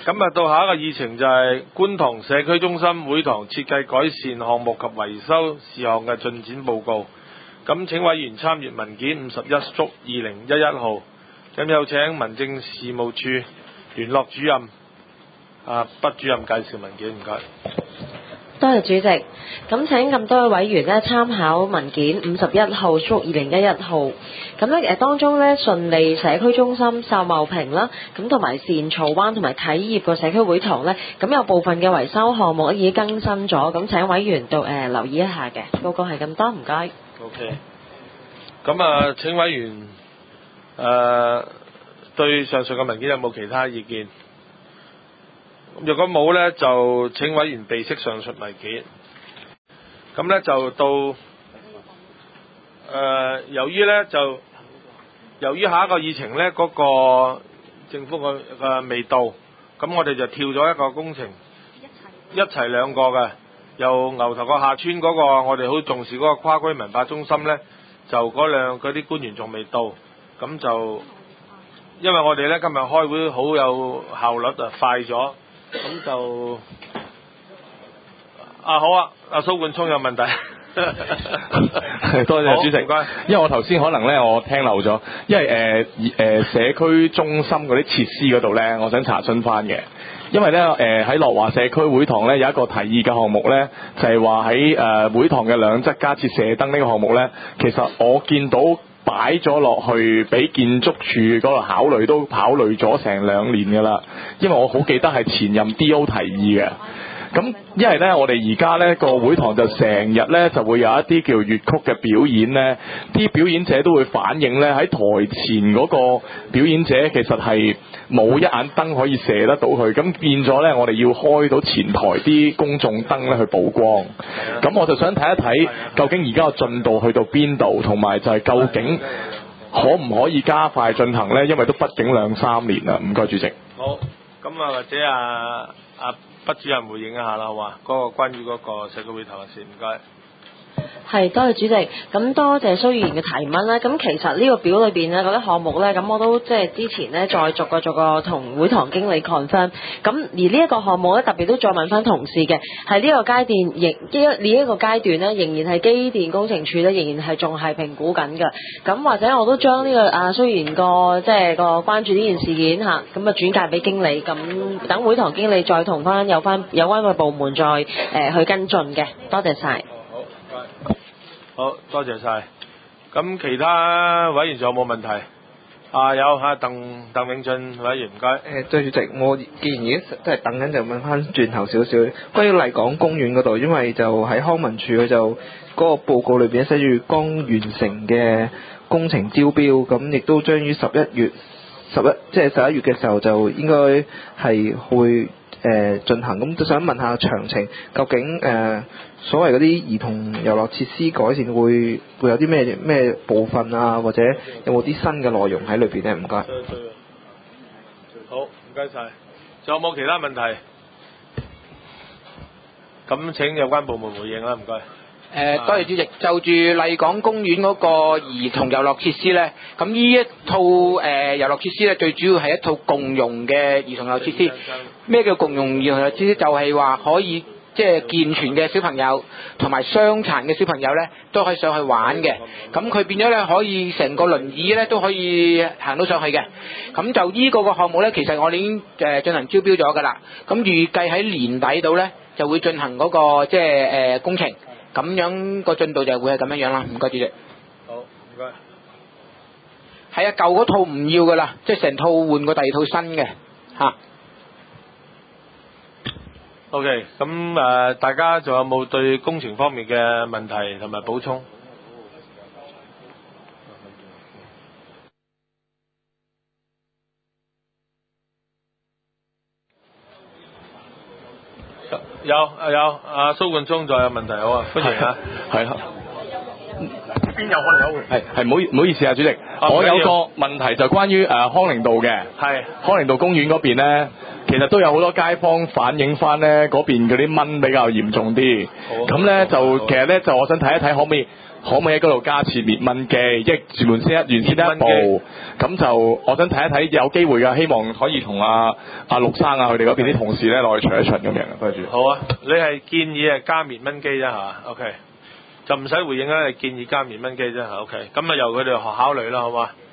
咁啊，到下一個議程就係觀塘社區中心會堂設計改善項目及維修事項嘅進展報告。咁請委員參閱文件51/2011號。咁有請民政事務處聯絡主任畢主任介紹文件，唔該。 多謝主席，咁請咁多位委員呢參考文件51/2011號，咁咧當中咧順利社區中心秀茂坪啦，咁同埋善草灣同埋啟業個社區會堂咧，咁有部分嘅維修項目已經更新咗，咁請委員留意一下嘅，報告係咁多，唔該。 OK， 咁請委員對上述嘅文件有冇其他意見？若果冇呢，就請委員備悉上述文件。咁呢，就到由於下一個議程呢，嗰個政府嘅未到，咁我哋就跳咗一個工程，一齊兩個嘅，由牛頭角下村嗰個我哋好重視嗰個跨區文化中心呢，就嗰啲官員仲未到，咁就因為我哋呢今日開會好有效率快咗。咁就好啊，蘇冠聰有問題。 多謝主席，因為我頭先可能咧我聽漏咗，因為社區中心嗰啲設施嗰度咧，我想查詢翻嘅。因為咧喺樂華社區會堂咧有一個提議嘅項目咧，就係話喺會堂嘅兩側加設射燈呢個項目咧，其實我見到擺咗落去俾建築署嗰度考慮，都考慮咗成2年㗎啦。因為我好記得係前任 D.O. 提議嘅。咁因為咧，我哋而家咧個會堂就成日咧就會有一啲叫粵曲嘅表演咧，啲表演者都會反映咧喺台前嗰個表演者其實係冇一眼燈可以射得到佢，咁變咗咧我哋要開到前台啲公眾燈咧去補光。咁我就想睇一睇究竟而家個進度去到邊度，同埋就係究竟可唔可以加快進行咧？因為都畢竟2-3年啦。唔該主席。 好，咁或者畢主任回應一下啦，好嘛？嗰個關於嗰個社區會堂嘅事，唔該。 係，多謝主席。咁多謝蘇議員嘅提問啦。咁其實呢個表裏邊呢嗰啲項目呢，咁我都即係之前呢再逐個同會堂經理 confirm。咁而呢一個項目呢，特別都再問翻同事嘅，係呢個階段仍然係機電工程署呢，仍然係仲係評估緊嘅。咁或者我都將呢個蘇議員個關注呢件事件嚇，咁轉介俾經理，咁等會堂經理再同翻有關嘅部門再去跟進嘅。多謝晒。 好，多謝晒。咁其他委員仲有冇問題？有鄧永俊委員，唔該。 對主席，我既然已經都係等緊，就問翻轉頭少少，關於麗港公園嗰度，因為就喺康文署佢就嗰個報告裏邊寫住剛完成嘅工程招標，咁亦都將於11月嘅時候就應該係會進行，咁就想問下詳情，究竟所謂嗰啲兒童遊樂設施改善會有啲咩部分啊，或者有冇啲新嘅內容喺裏邊呢？唔該。 好，唔該晒。仲有冇其他問題？咁請有關部門回應啦，唔該。 多謝主席。就住麗港公園嗰個兒童遊樂設施呢，咁呢一套遊樂設施呢，最主要係一套共用嘅兒童遊樂設施。咩叫共用兒童遊樂設施？就係話可以即係健全嘅小朋友同埋傷殘嘅小朋友呢，都可以上去玩嘅。咁佢變咗呢，可以成個輪椅呢都可以行到上去嘅。咁就呢個項目呢，其實我哋已經進行招標咗㗎啦。咁預計喺年底度呢，就會進行嗰個即係工程。咁樣個進度就會係咁樣啦。唔該主席。 好，唔該。 係啊，舊嗰套唔要㗎啦，即係成套換個第二套新嘅嚇。 OK， 咁大家仲有冇對工程方面嘅問題同埋補充？有，蘇冠聰再有問題，好啊，歡迎啊， 係啦。 邊有可能有？ 係唔好意思啊，主席，我有個問題就關於康寧道嘅。係康寧道公園嗰邊咧，其實都有好多街坊反映翻咧，嗰邊嗰啲蚊比較嚴重啲。咁咧就其實咧就我想睇一睇可唔可以可唔可以喺嗰度加設滅蚊機，即係原先第一步。咁就我想睇一睇有機會㗎，希望可以同阿陸生啊佢哋嗰邊啲同事咧落去巡一巡咁樣。多謝主席。 好啊，你係建議係加滅蚊機啫係嘛 ？OK，就唔使回應啦，你建議加滅蚊機啫嚇。OK，咁啊由佢哋考慮啦，好嘛？